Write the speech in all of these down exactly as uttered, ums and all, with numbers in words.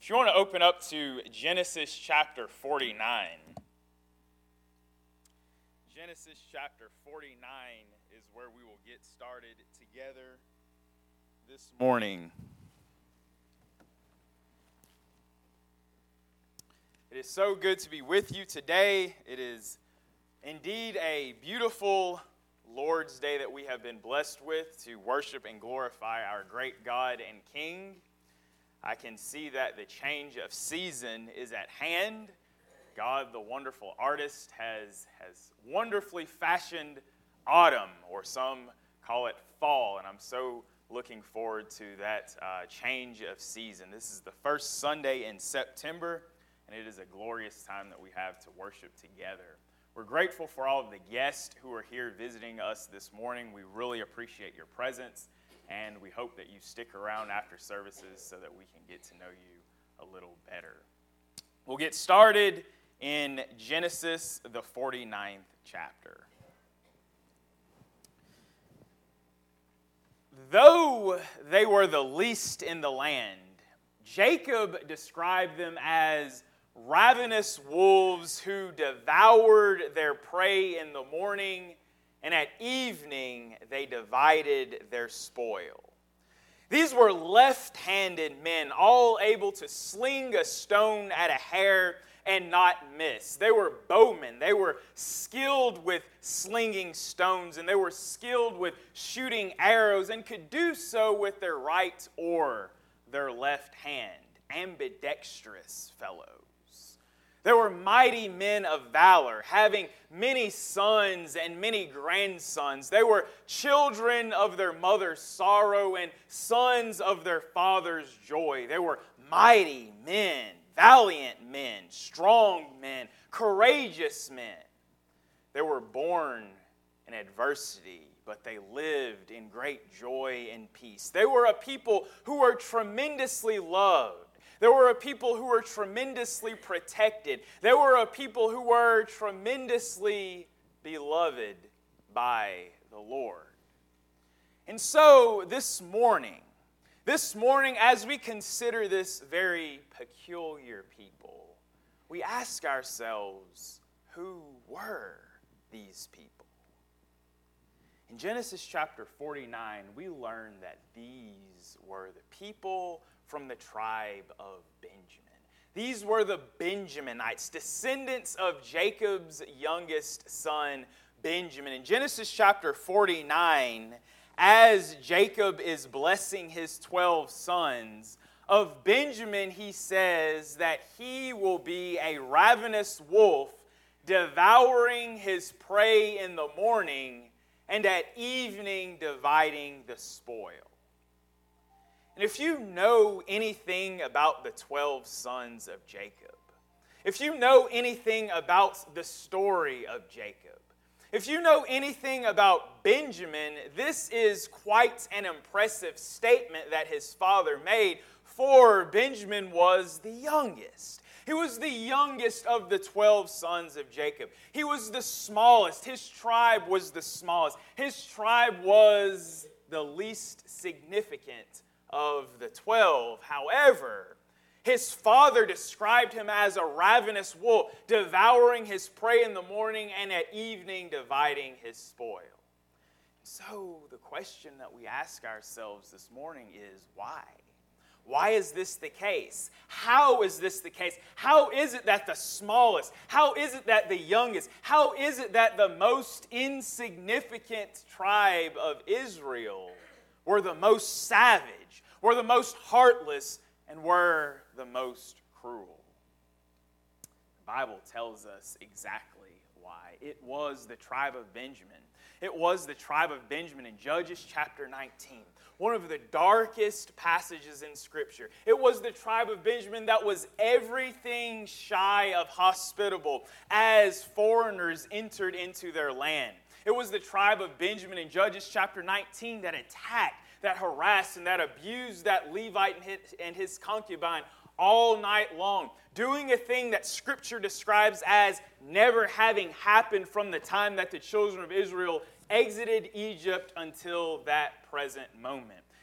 If you want to open up to Genesis chapter forty-nine. Genesis chapter forty-nine is where we will get started together this morning. It is so good to be with you today. It is indeed a beautiful Lord's Day that we have been blessed with to worship and glorify our great God and King. I can see that the change of season is at hand. God, the wonderful artist, has, has wonderfully fashioned autumn, or some call it fall, and I'm so looking forward to that uh, change of season. This is the first Sunday in September, and it is a glorious time that we have to worship together. We're grateful for all of the guests who are here visiting us this morning. We really appreciate your presence, and we hope that you stick around after services so that we can get to know you a little better. We'll get started in Genesis, the forty-ninth chapter. Though they were the least in the land, Jacob described them as ravenous wolves who devoured their prey in the morning, and at evening they divided their spoil. These were left-handed men, all able to sling a stone at a hare and not miss. They were bowmen. They were skilled with slinging stones, and they were skilled with shooting arrows, and could do so with their right or their left hand. Ambidextrous fellows. They were mighty men of valor, having many sons and many grandsons. They were children of their mother's sorrow and sons of their father's joy. They were mighty men, valiant men, strong men, courageous men. They were born in adversity, but they lived in great joy and peace. They were a people who were tremendously loved. They were a people who were tremendously protected. They were a people who were tremendously beloved by the Lord. And so this morning, this morning as we consider this very peculiar people, we ask ourselves, who were these people? In Genesis chapter forty-nine, we learn that these were the people from the tribe of Benjamin. These were the Benjaminites, descendants of Jacob's youngest son, Benjamin. In Genesis chapter forty-nine, as Jacob is blessing his twelve sons, of Benjamin he says that he will be a ravenous wolf, devouring his prey in the morning, and at evening dividing the spoil. And if you know anything about the twelve sons of Jacob, if you know anything about the story of Jacob, if you know anything about Benjamin, this is quite an impressive statement that his father made, for Benjamin was the youngest. He was the youngest of the twelve sons of Jacob. He was the smallest. His tribe was the smallest. His tribe was the least significant of the twelve. However, his father described him as a ravenous wolf, devouring his prey in the morning and at evening dividing his spoil. So the question that we ask ourselves this morning is why? Why is this the case? How is this the case? How is it that the smallest, how is it that the youngest, how is it that the most insignificant tribe of Israel were the most savage, were the most heartless, and were the most cruel? The Bible tells us exactly why. It was the tribe of Benjamin. It was the tribe of Benjamin in Judges chapter nineteen, one of the darkest passages in Scripture. It was the tribe of Benjamin that was everything shy of hospitable as foreigners entered into their land. It was the tribe of Benjamin in Judges chapter nineteen that attacked, that harassed, and that abused that Levite and his concubine all night long, doing a thing that Scripture describes as never having happened from the time that the children of Israel exited Egypt until that present moment.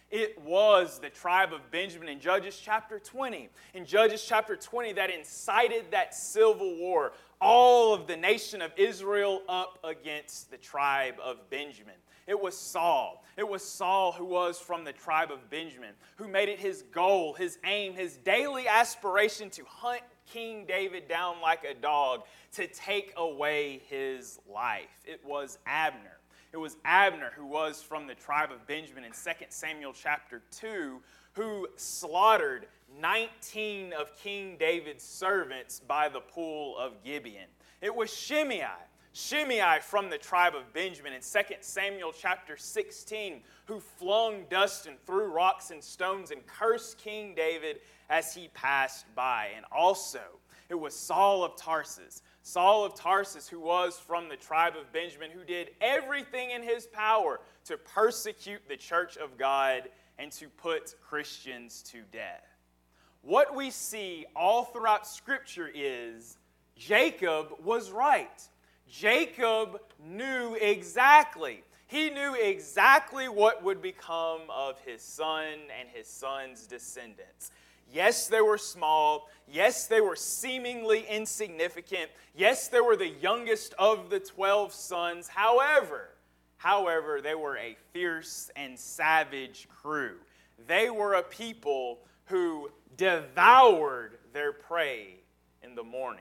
It was the tribe of Benjamin in Judges chapter twenty. In Judges chapter twenty, that incited that civil war, all of the nation of Israel up against the tribe of Benjamin. It was Saul. It was Saul who was from the tribe of Benjamin, who made it his goal, his aim, his daily aspiration to hunt King David down like a dog, to take away his life. It was Abner. It was Abner who was from the tribe of Benjamin in Second Samuel chapter two, who slaughtered nineteen of King David's servants by the pool of Gibeon. It was Shimei. Shimei from the tribe of Benjamin in Second Samuel chapter sixteen, who flung dust and threw rocks and stones and cursed King David as he passed by. And also, it was Saul of Tarsus. Saul of Tarsus, who was from the tribe of Benjamin, who did everything in his power to persecute the church of God and to put Christians to death. What we see all throughout Scripture is Jacob was right. Jacob knew exactly. He knew exactly what would become of his son and his son's descendants. Yes, they were small. Yes, they were seemingly insignificant. Yes, they were the youngest of the twelve sons. However, however, they were a fierce and savage crew. They were a people who devoured their prey in the morning.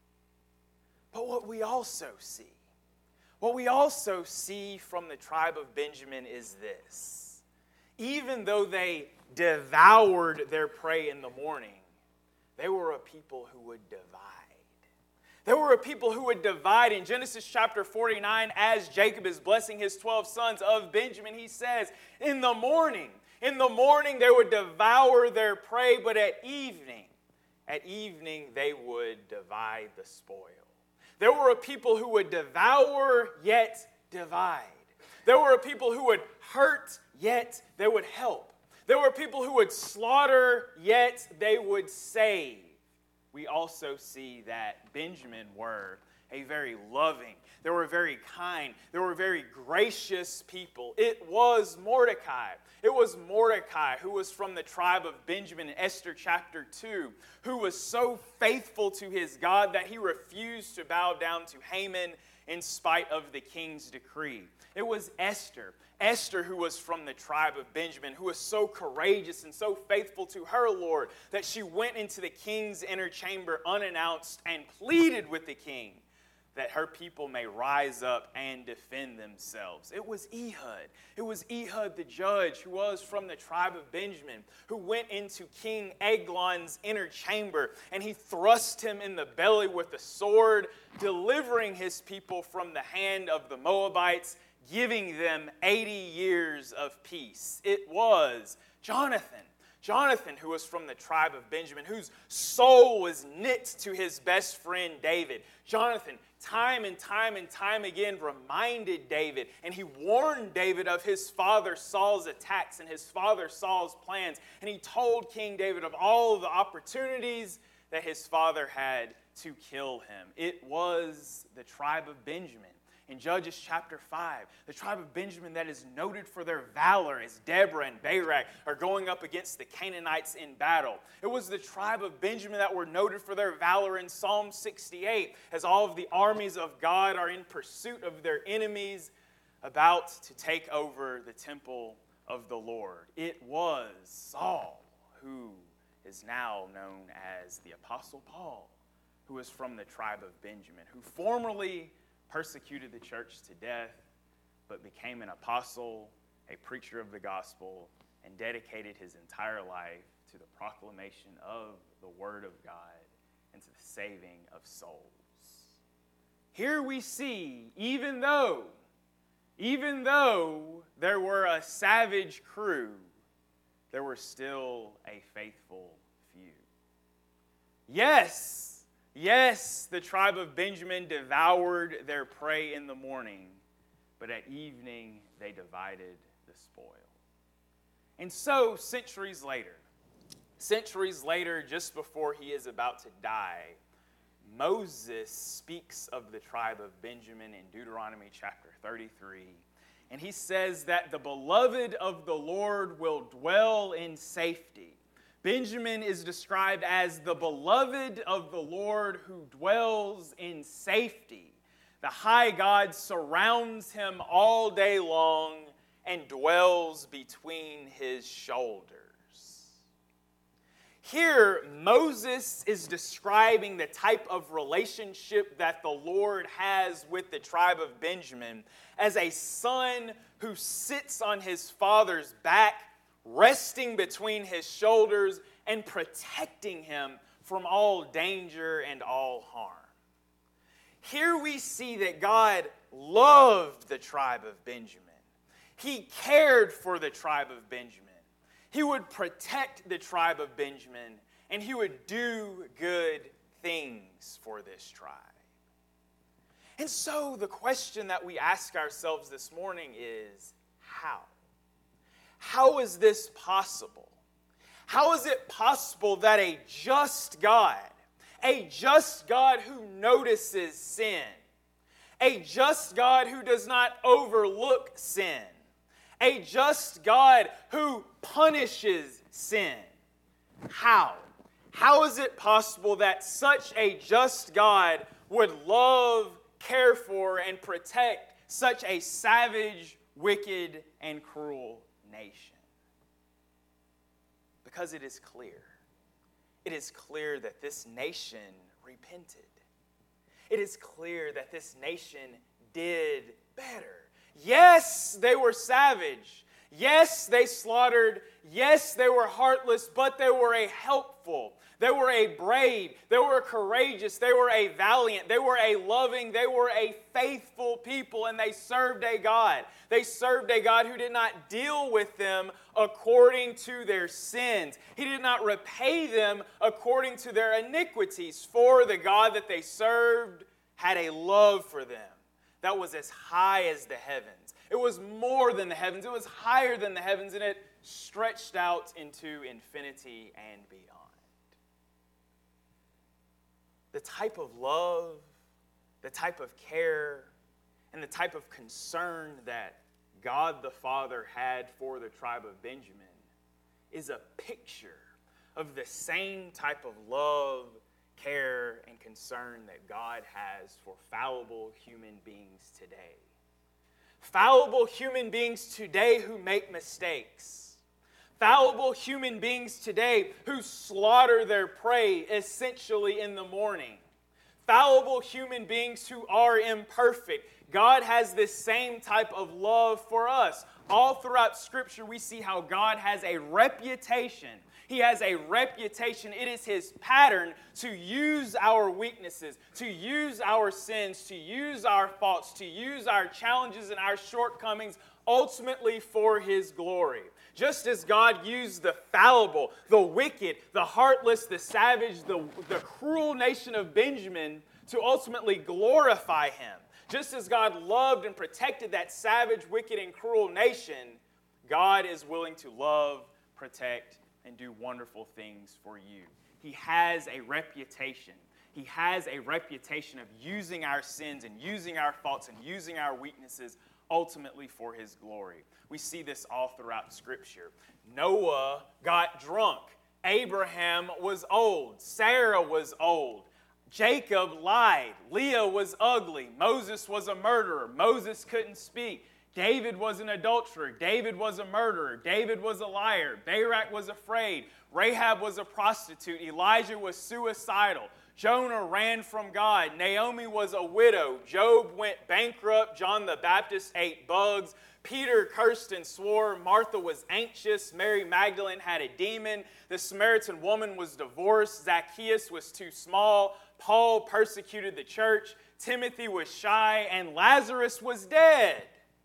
But what we also see, what we also see from the tribe of Benjamin is this. Even though they devoured their prey in the morning, they were a people who would divide. They were a people who would divide. In Genesis chapter forty-nine, as Jacob is blessing his twelve sons of Benjamin, he says, in the morning, in the morning they would devour their prey, but at evening, at evening they would divide the spoil. There were a people who would devour yet divide. There were a people who would hurt yet they would help. There were people who would slaughter yet they would save. We also see that Benjamin were a very loving, they were very kind, they were very gracious people. It was Mordecai. It was Mordecai who was from the tribe of Benjamin in Esther chapter two, who was so faithful to his God that he refused to bow down to Haman in spite of the king's decree. It was Esther. Esther, who was from the tribe of Benjamin, who was so courageous and so faithful to her Lord that she went into the king's inner chamber unannounced and pleaded with the king that her people may rise up and defend themselves. It was Ehud. It was Ehud the judge, who was from the tribe of Benjamin, who went into King Eglon's inner chamber, and he thrust him in the belly with a sword, delivering his people from the hand of the Moabites, giving them eighty years of peace. It was Jonathan. Jonathan, who was from the tribe of Benjamin, whose soul was knit to his best friend David. Jonathan, time and time and time again, reminded David, and he warned David of his father Saul's attacks and his father Saul's plans. And he told King David of all of the opportunities that his father had to kill him. It was the tribe of Benjamin. In Judges chapter five, the tribe of Benjamin that is noted for their valor as Deborah and Barak are going up against the Canaanites in battle. It was the tribe of Benjamin that were noted for their valor in Psalm sixty-eight, as all of the armies of God are in pursuit of their enemies about to take over the temple of the Lord. It was Saul, who is now known as the Apostle Paul, who was from the tribe of Benjamin, who formerly persecuted the church to death, but became an apostle, a preacher of the gospel, and dedicated his entire life to the proclamation of the word of God and to the saving of souls. Here we see, even though, even though there were a savage crew, there were still a faithful few. Yes, Yes, the tribe of Benjamin devoured their prey in the morning, but at evening they divided the spoil. And so, centuries later, centuries later, just before he is about to die, Moses speaks of the tribe of Benjamin in Deuteronomy chapter thirty-three, And he says that the beloved of the Lord will dwell in safety. Benjamin is described as the beloved of the Lord who dwells in safety. The high God surrounds him all day long and dwells between his shoulders. Here, Moses is describing the type of relationship that the Lord has with the tribe of Benjamin as a son who sits on his father's back, resting between his shoulders and protecting him from all danger and all harm. Here we see that God loved the tribe of Benjamin. He cared for the tribe of Benjamin. He would protect the tribe of Benjamin, and he would do good things for this tribe. And so the question that we ask ourselves this morning is, how? How is this possible? How is it possible that a just God, a just God who notices sin, a just God who does not overlook sin, a just God who punishes sin. How? How is it possible that such a just God would love, care for, and protect such a savage, wicked, and cruel nation? Because it is clear. It is clear that this nation repented. It is clear that this nation did better. Yes, they were savage. Yes, they slaughtered. Yes, they were heartless, but they were a helpful. They were a brave. They were courageous. They were a valiant. They were a loving. They were a faithful people, and they served a God. They served a God who did not deal with them according to their sins. He did not repay them according to their iniquities, for the God that they served had a love for them that was as high as the heavens. It was more than the heavens. It was higher than the heavens, and it stretched out into infinity and beyond. The type of love, the type of care, and the type of concern that God the Father had for the tribe of Benjamin is a picture of the same type of love, care, and concern that God has for fallible human beings today. Fallible human beings today who make mistakes. Fallible human beings today who slaughter their prey essentially in the morning. Fallible human beings who are imperfect. God has this same type of love for us. All throughout Scripture, we see how God has a reputation. He has a reputation. It is His pattern to use our weaknesses, to use our sins, to use our faults, to use our challenges and our shortcomings, ultimately for His glory. Just as God used the fallible, the wicked, the heartless, the savage, the, the cruel nation of Benjamin to ultimately glorify Him. Just as God loved and protected that savage, wicked, and cruel nation, God is willing to love, protect, and do wonderful things for you. He has a reputation. He has a reputation of using our sins and using our faults and using our weaknesses ultimately for His glory. We see this all throughout Scripture. Noah got drunk. Abraham was old. Sarah was old. Jacob lied. Leah was ugly. Moses was a murderer. Moses couldn't speak. David was an adulterer. David was a murderer. David was a liar. Barak was afraid. Rahab was a prostitute. Elijah was suicidal. Jonah ran from God. Naomi was a widow. Job went bankrupt. John the Baptist ate bugs. Peter cursed and swore. Martha was anxious. Mary Magdalene had a demon. The Samaritan woman was divorced. Zacchaeus was too small. Paul persecuted the church. Timothy was shy. And Lazarus was dead.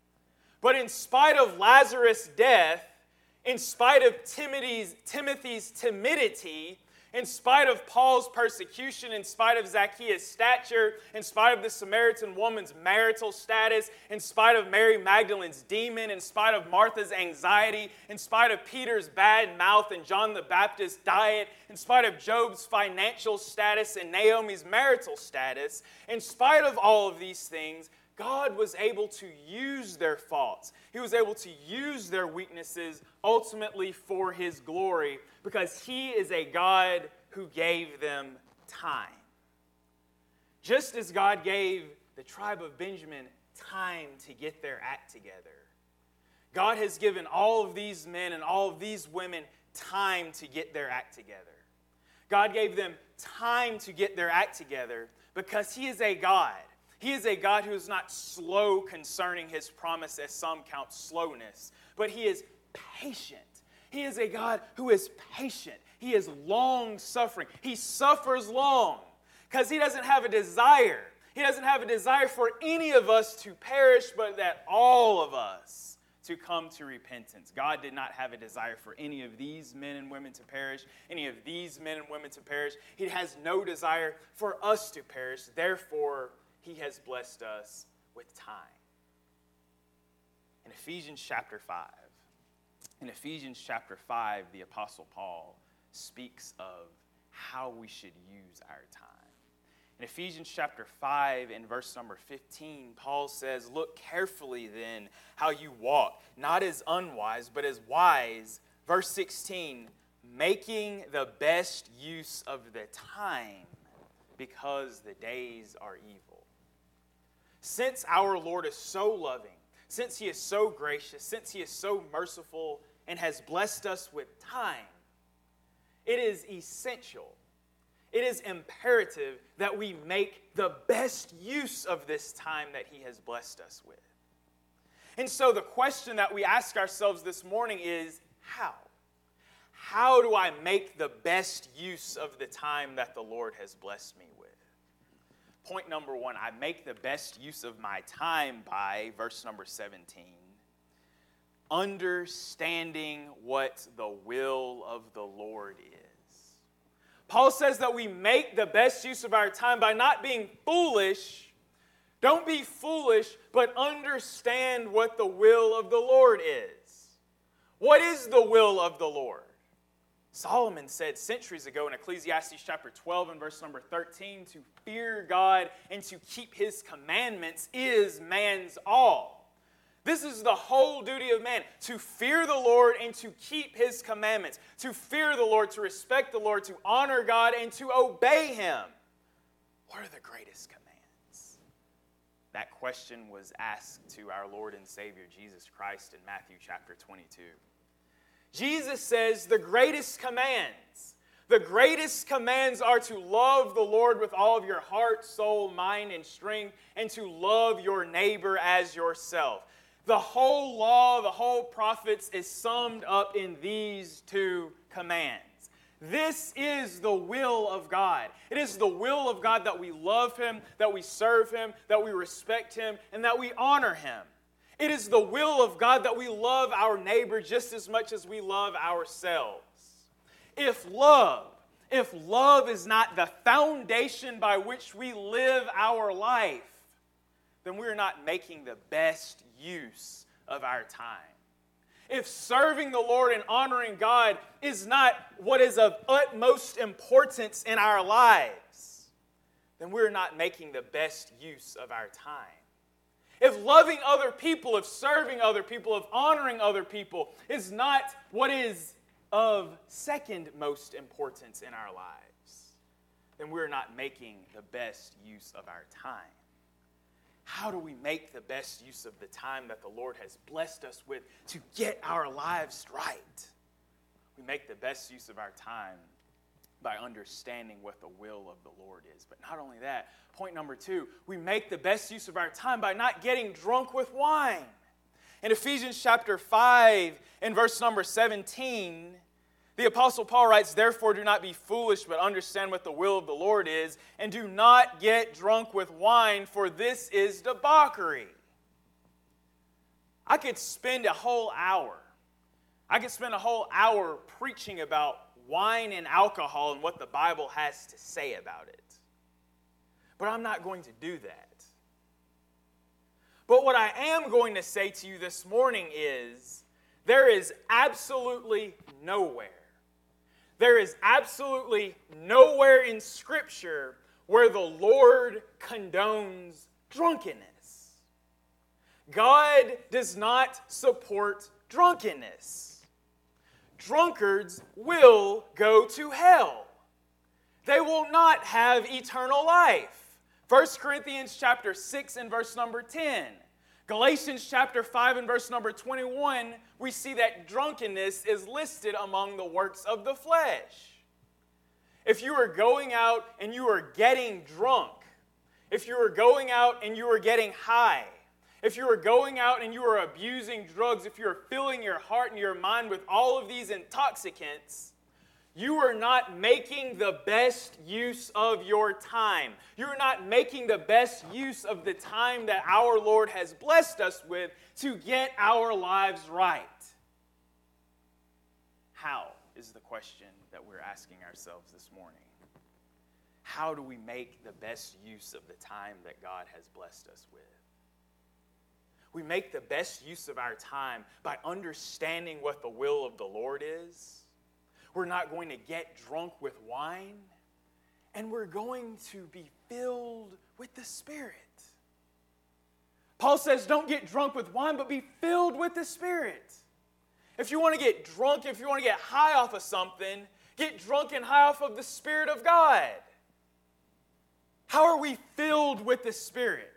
But in spite of Lazarus' death, in spite of Timothy's, Timothy's timidity, in spite of Paul's persecution, in spite of Zacchaeus' stature, in spite of the Samaritan woman's marital status, in spite of Mary Magdalene's demon, in spite of Martha's anxiety, in spite of Peter's bad mouth and John the Baptist's diet, in spite of Job's financial status and Naomi's marital status, in spite of all of these things, God was able to use their faults. He was able to use their weaknesses ultimately for His glory because He is a God who gave them time. Just as God gave the tribe of Benjamin time to get their act together, God has given all of these men and all of these women time to get their act together. God gave them time to get their act together because He is a God. He is a God who is not slow concerning His promise, as some count slowness, but He is patient. He is a God who is patient. He is long-suffering. He suffers long because He doesn't have a desire. He doesn't have a desire for any of us to perish, but that all of us to come to repentance. God did not have a desire for any of these men and women to perish, any of these men and women to perish. He has no desire for us to perish. Therefore, He has blessed us with time. In Ephesians chapter five, in Ephesians chapter five, the Apostle Paul speaks of how we should use our time. In Ephesians chapter five, in verse number fifteen, Paul says, "Look carefully then how you walk, not as unwise, but as wise." Verse sixteen, "Making the best use of the time, because the days are evil." Since our Lord is so loving, since He is so gracious, since He is so merciful and has blessed us with time, it is essential, it is imperative that we make the best use of this time that He has blessed us with. And so the question that we ask ourselves this morning is, how? How do I make the best use of the time that the Lord has blessed me with? Point number one, I make the best use of my time by, verse number seventeen, understanding what the will of the Lord is. Paul says that we make the best use of our time by not being foolish. Don't be foolish, but understand what the will of the Lord is. What is the will of the Lord? Solomon said centuries ago in Ecclesiastes chapter twelve and verse number thirteen, to fear God and to keep His commandments is man's all. This is the whole duty of man, to fear the Lord and to keep His commandments, to fear the Lord, to respect the Lord, to honor God, and to obey Him. What are the greatest commands? That question was asked to our Lord and Savior Jesus Christ in Matthew chapter twenty-two. Jesus says the greatest commands, the greatest commands are to love the Lord with all of your heart, soul, mind, and strength, and to love your neighbor as yourself. The whole law, the whole prophets is summed up in these two commands. This is the will of God. It is the will of God that we love Him, that we serve Him, that we respect Him, and that we honor Him. It is the will of God that we love our neighbor just as much as we love ourselves. If love, if love is not the foundation by which we live our life, then we're not making the best use of our time. If serving the Lord and honoring God is not what is of utmost importance in our lives, then we're not making the best use of our time. If loving other people, if serving other people, if honoring other people is not what is of second most importance in our lives, then we're not making the best use of our time. How do we make the best use of the time that the Lord has blessed us with to get our lives right? We make the best use of our time by understanding what the will of the Lord is. But not only that, point number two, we make the best use of our time by not getting drunk with wine. In Ephesians chapter five and verse number seventeen, the Apostle Paul writes, "Therefore do not be foolish, but understand what the will of the Lord is, and do not get drunk with wine, for this is debauchery." I could spend a whole hour, I could spend a whole hour preaching about wine and alcohol and what the Bible has to say about it. But I'm not going to do that. But what I am going to say to you this morning is, there is absolutely nowhere, there is absolutely nowhere in Scripture where the Lord condones drunkenness. God does not support drunkenness. Drunkards will go to hell. They will not have eternal life. First Corinthians chapter six and verse number ten. Galatians chapter five and verse number twenty-one, we see that drunkenness is listed among the works of the flesh. If you are going out and you are getting drunk, if you are going out and you are getting high, if you are going out and you are abusing drugs, if you are filling your heart and your mind with all of these intoxicants, you are not making the best use of your time. You are not making the best use of the time that our Lord has blessed us with to get our lives right. How is the question that we're asking ourselves this morning? How do we make the best use of the time that God has blessed us with? We make the best use of our time by understanding what the will of the Lord is. We're not going to get drunk with wine, and we're going to be filled with the Spirit. Paul says, don't get drunk with wine, but be filled with the Spirit. If you want to get drunk, if you want to get high off of something, get drunk and high off of the Spirit of God. How are we filled with the Spirit?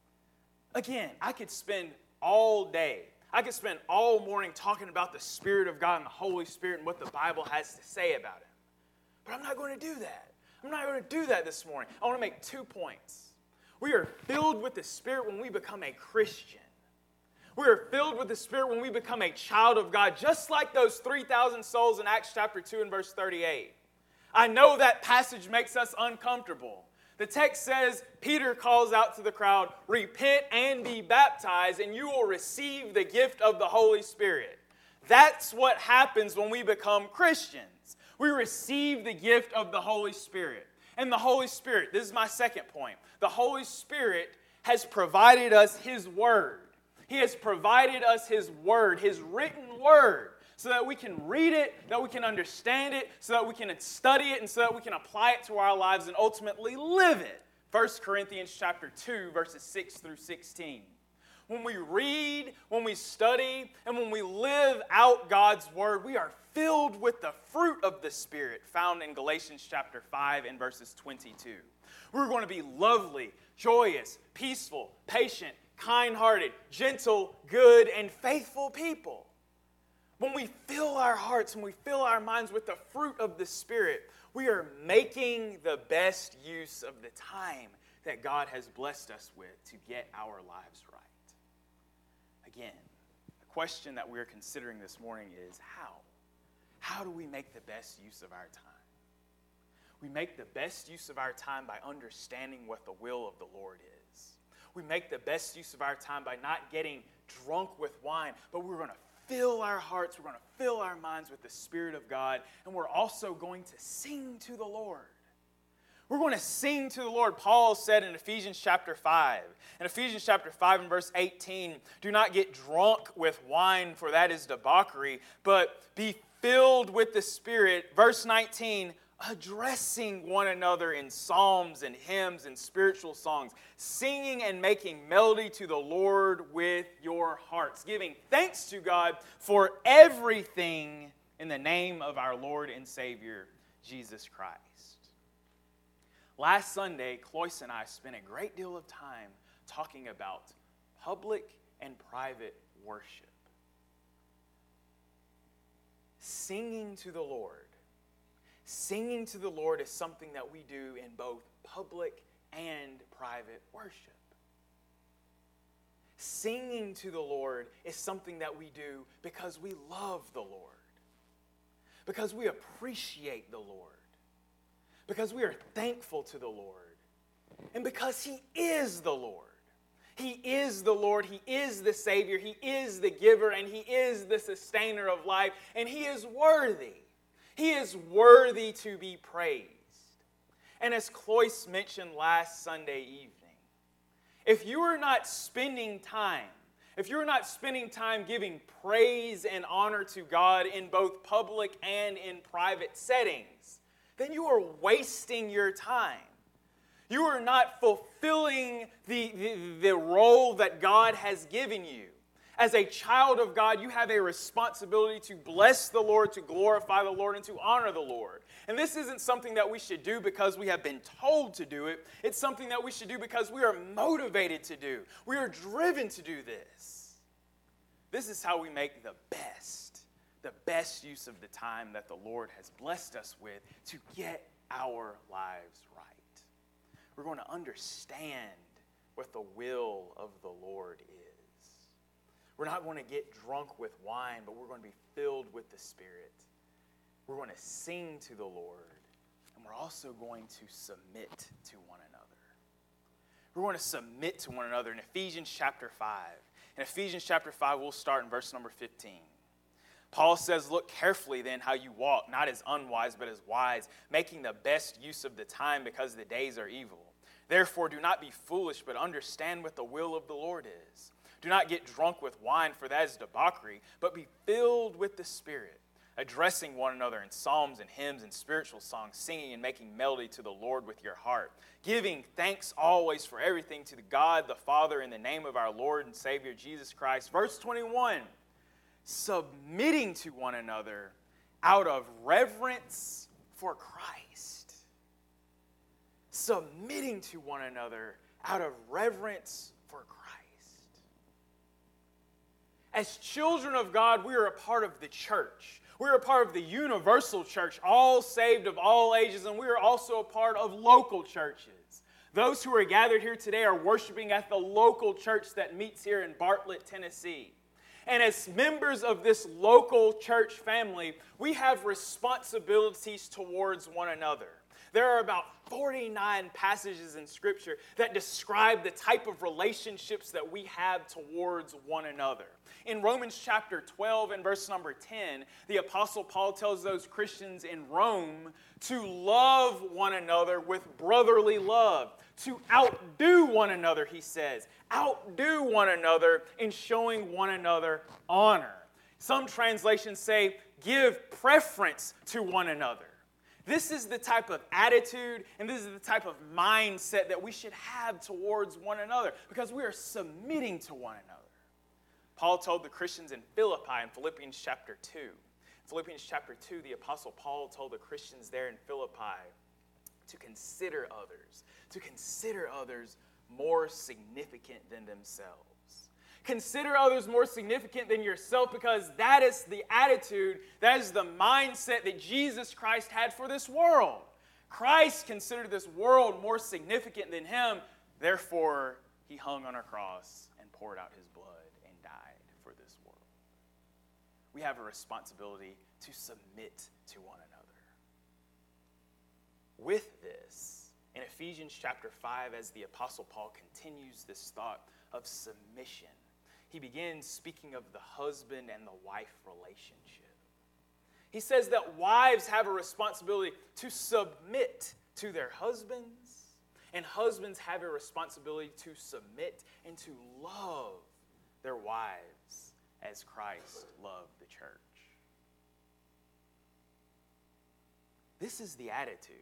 Again, I could spend all day, I could spend all morning talking about the Spirit of God and the Holy Spirit and what the Bible has to say about Him. But I'm not going to do that. I'm not going to do that this morning. I want to make two points. We are filled with the Spirit when we become a Christian. We are filled with the Spirit when we become a child of God, just like those three thousand souls in Acts chapter two and verse thirty-eight. I know that passage makes us uncomfortable. The text says, Peter calls out to the crowd, repent and be baptized, and you will receive the gift of the Holy Spirit. That's what happens when we become Christians. We receive the gift of the Holy Spirit. And the Holy Spirit, this is my second point, the Holy Spirit has provided us His Word. He has provided us His Word, His written Word, so that we can read it, that we can understand it, so that we can study it, and so that we can apply it to our lives and ultimately live it. First Corinthians chapter two, verses six through sixteen. When we read, when we study, and when we live out God's Word, we are filled with the fruit of the Spirit found in Galatians chapter five and verses twenty-two. We're going to be lovely, joyous, peaceful, patient, kind-hearted, gentle, good, and faithful people. When we fill our hearts, when we fill our minds with the fruit of the Spirit, we are making the best use of the time that God has blessed us with to get our lives right. Again, the question that we're considering this morning is how? How do we make the best use of our time? We make the best use of our time by understanding what the will of the Lord is. We make the best use of our time by not getting drunk with wine, but we're going to fill our hearts, we're going to fill our minds with the Spirit of God, and we're also going to sing to the Lord. We're going to sing to the Lord. Paul said in Ephesians chapter five, in Ephesians chapter five and verse eighteen, do not get drunk with wine, for that is debauchery, but be filled with the Spirit. Verse nineteen, addressing one another in psalms and hymns and spiritual songs, singing and making melody to the Lord with your hearts, giving thanks to God for everything in the name of our Lord and Savior, Jesus Christ. Last Sunday, Cloyce and I spent a great deal of time talking about public and private worship. Singing to the Lord. Singing to the Lord is something that we do in both public and private worship. Singing to the Lord is something that we do because we love the Lord, because we appreciate the Lord, because we are thankful to the Lord, and because He is the Lord. He is the Lord, He is the Savior, He is the giver, and He is the sustainer of life, and He is worthy. He is worthy to be praised. And as Cloyce mentioned last Sunday evening, if you are not spending time, if you're not spending time giving praise and honor to God in both public and in private settings, then you are wasting your time. You are not fulfilling the, the, the role that God has given you. As a child of God, you have a responsibility to bless the Lord, to glorify the Lord, and to honor the Lord. And this isn't something that we should do because we have been told to do it. It's something that we should do because we are motivated to do. We are driven to do this. This is how we make the best, the best use of the time that the Lord has blessed us with to get our lives right. We're going to understand what the will of the Lord is. We're not going to get drunk with wine, but we're going to be filled with the Spirit. We're going to sing to the Lord, and we're also going to submit to one another. We're going to submit to one another in Ephesians chapter five. In Ephesians chapter five, we'll start in verse number fifteen. Paul says, "Look carefully then how you walk, not as unwise, but as wise, making the best use of the time because the days are evil. Therefore, do not be foolish, but understand what the will of the Lord is. Do not get drunk with wine, for that is debauchery, but be filled with the Spirit, addressing one another in psalms and hymns and spiritual songs, singing and making melody to the Lord with your heart, giving thanks always for everything to the God the Father in the name of our Lord and Savior Jesus Christ." Verse twenty-one, submitting to one another out of reverence for Christ. Submitting to one another out of reverence for Christ. As children of God, we are a part of the church. We are a part of the universal church, all saved of all ages, and we are also a part of local churches. Those who are gathered here today are worshiping at the local church that meets here in Bartlett, Tennessee. And as members of this local church family, we have responsibilities towards one another. There are about forty-nine passages in Scripture that describe the type of relationships that we have towards one another. In Romans chapter twelve and verse number ten, the Apostle Paul tells those Christians in Rome to love one another with brotherly love, to outdo one another, he says. Outdo one another in showing one another honor. Some translations say, give preference to one another. This is the type of attitude and this is the type of mindset that we should have towards one another because we are submitting to one another. Paul told the Christians in Philippi in Philippians chapter two. In Philippians chapter two, the Apostle Paul told the Christians there in Philippi to consider others, to consider others more significant than themselves. Consider others more significant than yourself because that is the attitude, that is the mindset that Jesus Christ had for this world. Christ considered this world more significant than him. Therefore, he hung on a cross and poured out his blood and died for this world. We have a responsibility to submit to one another. With this, in Ephesians chapter five, as the Apostle Paul continues this thought of submission, he begins speaking of the husband and the wife relationship. He says that wives have a responsibility to submit to their husbands, and husbands have a responsibility to submit and to love their wives as Christ loved the church. This is the attitude.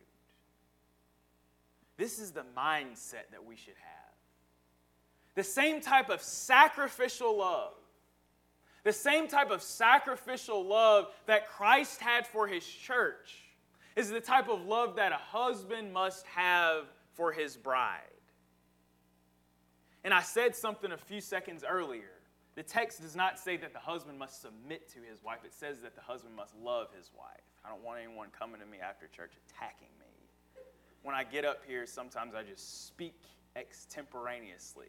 This is the mindset that we should have. The same type of sacrificial love, the same type of sacrificial love that Christ had for his church is the type of love that a husband must have for his bride. And I said something a few seconds earlier. The text does not say that the husband must submit to his wife. It says that the husband must love his wife. I don't want anyone coming to me after church attacking me. When I get up here, sometimes I just speak extemporaneously.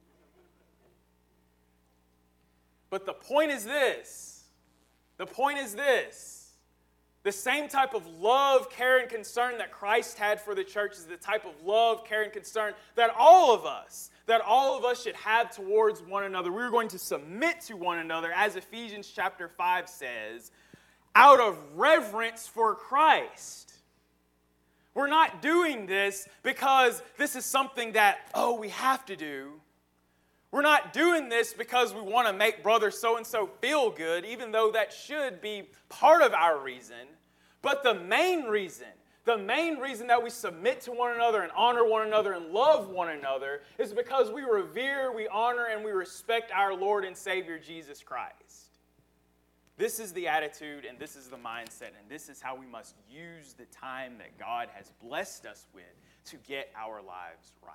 But the point is this. The point is this. The same type of love, care, and concern that Christ had for the church is the type of love, care, and concern that all of us, that all of us should have towards one another. We're going to submit to one another, as Ephesians chapter five says, out of reverence for Christ. We're not doing this because this is something that, oh, we have to do. We're not doing this because we want to make brother so-and-so feel good, even though that should be part of our reason. But the main reason, The main reason that we submit to one another and honor one another and love one another is because we revere, we honor, and we respect our Lord and Savior Jesus Christ. This is the attitude and this is the mindset, and this is how we must use the time that God has blessed us with to get our lives right.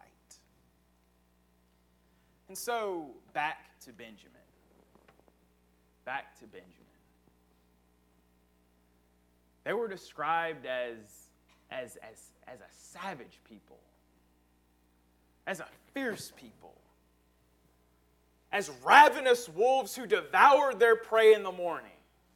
And so, back to Benjamin. Back to Benjamin. They were described as, as, as, as a savage people, as a fierce people, as ravenous wolves who devoured their prey in the morning.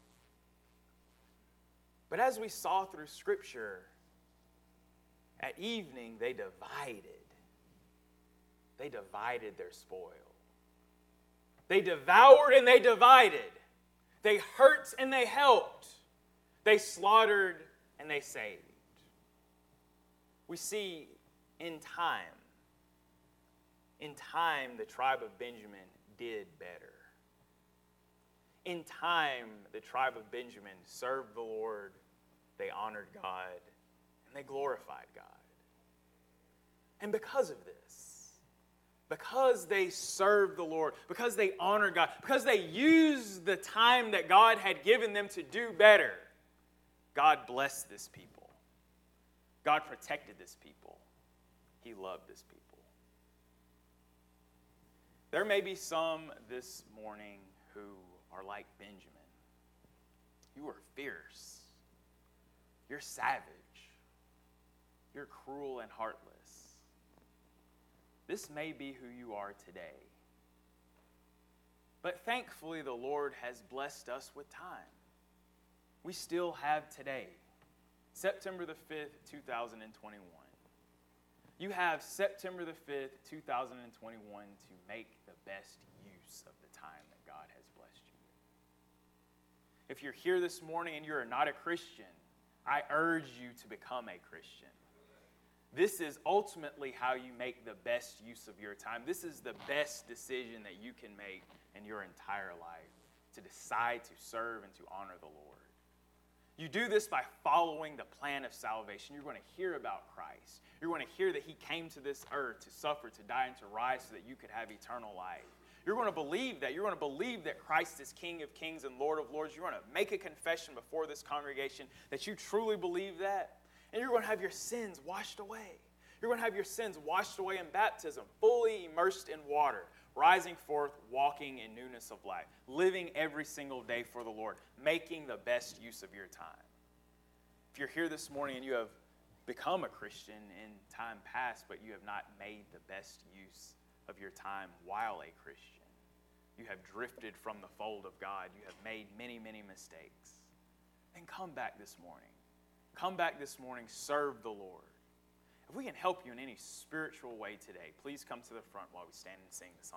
But as we saw through Scripture, at evening they divided. They divided their spoil. They devoured and they divided. They hurt and they helped. They slaughtered and they saved. We see in time, in time the tribe of Benjamin did better. In time, the tribe of Benjamin served the Lord, they honored God, and they glorified God. And because of this, because they served the Lord, because they honored God, because they used the time that God had given them to do better, God blessed this people. God protected this people. He loved this people. There may be some this morning who are like Benjamin. You are fierce. You're savage. You're cruel and heartless. This may be who you are today. But thankfully, the Lord has blessed us with time. We still have today, September the fifth, two thousand twenty-one. You have September the fifth, two thousand twenty-one to make the best use of the time that God has blessed you with. If you're here this morning and you're not a Christian, I urge you to become a Christian. This is ultimately how you make the best use of your time. This is the best decision that you can make in your entire life, to decide to serve and to honor the Lord. You do this by following the plan of salvation. You're going to hear about Christ. You're going to hear that He came to this earth to suffer, to die, and to rise so that you could have eternal life. You're going to believe that. You're going to believe that Christ is King of kings and Lord of lords. You're going to make a confession before this congregation that you truly believe that. And you're going to have your sins washed away. You're going to have your sins washed away in baptism, fully immersed in water, rising forth, walking in newness of life, living every single day for the Lord, making the best use of your time. If you're here this morning and you have become a Christian in time past, but you have not made the best use of your time while a Christian, you have drifted from the fold of God, you have made many, many mistakes, then come back this morning. Come back this morning, serve the Lord. If we can help you in any spiritual way today, please come to the front while we stand and sing this song.